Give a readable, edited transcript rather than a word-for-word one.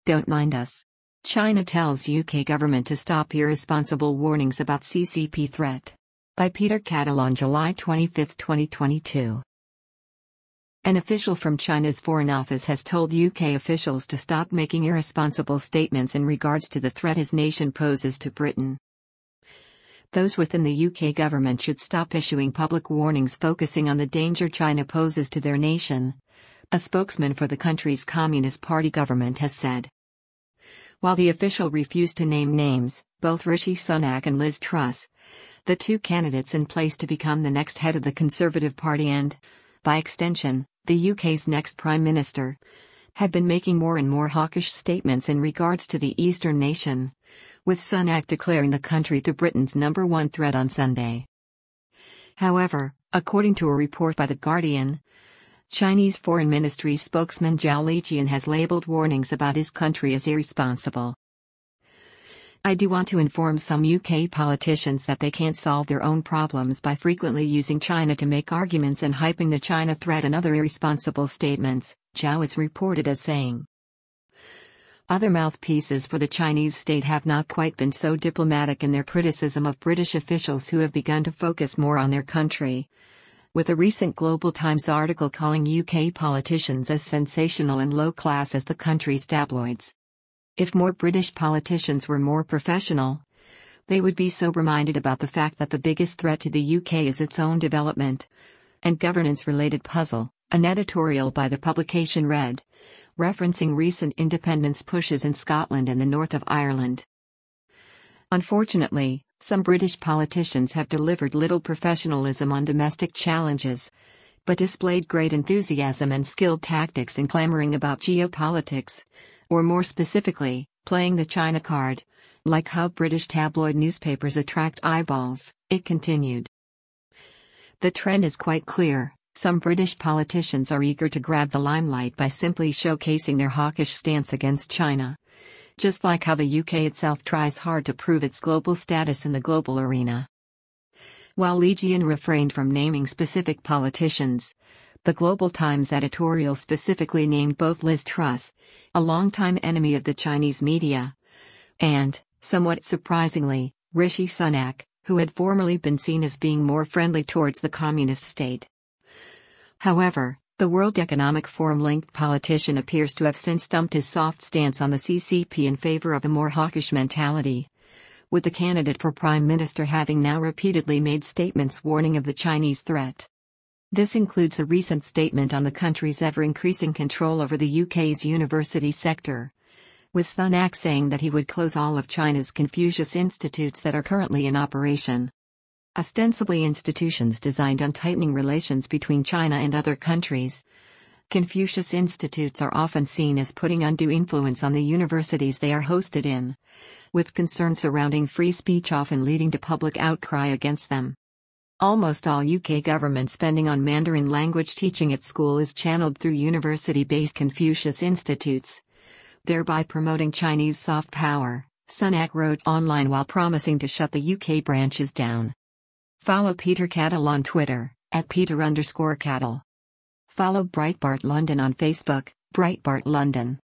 Don't mind us. China tells UK government to stop irresponsible warnings about CCP threat. By Peter Cattle on July 25, 2022. An official from China's Foreign Office has told UK officials to stop making irresponsible statements in regards to the threat his nation poses to Britain. Those within the UK government should stop issuing public warnings focusing on the danger China poses to their nation, a spokesman for the country's Communist Party government has said. While the official refused to name names, both Rishi Sunak and Liz Truss, the two candidates in place to become the next head of the Conservative Party and, by extension, the UK's next Prime Minister, have been making more and more hawkish statements in regards to the Eastern nation, with Sunak declaring the country to Britain's #1 threat on Sunday. However, according to a report by The Guardian, Chinese Foreign Ministry spokesman Zhao Lijian has labeled warnings about his country as irresponsible. I do want to inform some UK politicians that they can't solve their own problems by frequently using China to make arguments and hyping the China threat and other irresponsible statements, Zhao is reported as saying. Other mouthpieces for the Chinese state have not quite been so diplomatic in their criticism of British officials who have begun to focus more on their country, with a recent Global Times article calling UK politicians as sensational and low class as the country's tabloids. If more British politicians were more professional, they would be sober-minded about the fact that the biggest threat to the UK is its own development and governance-related puzzle, an editorial by the publication read, referencing recent independence pushes in Scotland and the north of Ireland. Unfortunately, some British politicians have delivered little professionalism on domestic challenges, but displayed great enthusiasm and skilled tactics in clamoring about geopolitics, or more specifically, playing the China card, like how British tabloid newspapers attract eyeballs, it continued. The trend is quite clear. Some British politicians are eager to grab the limelight by simply showcasing their hawkish stance against China, just like how the UK itself tries hard to prove its global status in the global arena. While Lijian refrained from naming specific politicians, the Global Times editorial specifically named both Liz Truss, a longtime enemy of the Chinese media, and, somewhat surprisingly, Rishi Sunak, who had formerly been seen as being more friendly towards the communist state. However, the World Economic Forum-linked politician appears to have since dumped his soft stance on the CCP in favor of a more hawkish mentality, with the candidate for Prime Minister having now repeatedly made statements warning of the Chinese threat. This includes a recent statement on the country's ever-increasing control over the UK's university sector, with Sunak saying that he would close all of China's Confucius Institutes that are currently in operation. Ostensibly institutions designed on tightening relations between China and other countries, Confucius Institutes are often seen as putting undue influence on the universities they are hosted in, with concerns surrounding free speech often leading to public outcry against them. Almost all UK government spending on Mandarin language teaching at school is channeled through university-based Confucius Institutes, thereby promoting Chinese soft power, Sunak wrote online while promising to shut the UK branches down. Follow Peter Cattle on Twitter, @Peter_Cattle. Follow Breitbart London on Facebook, Breitbart London.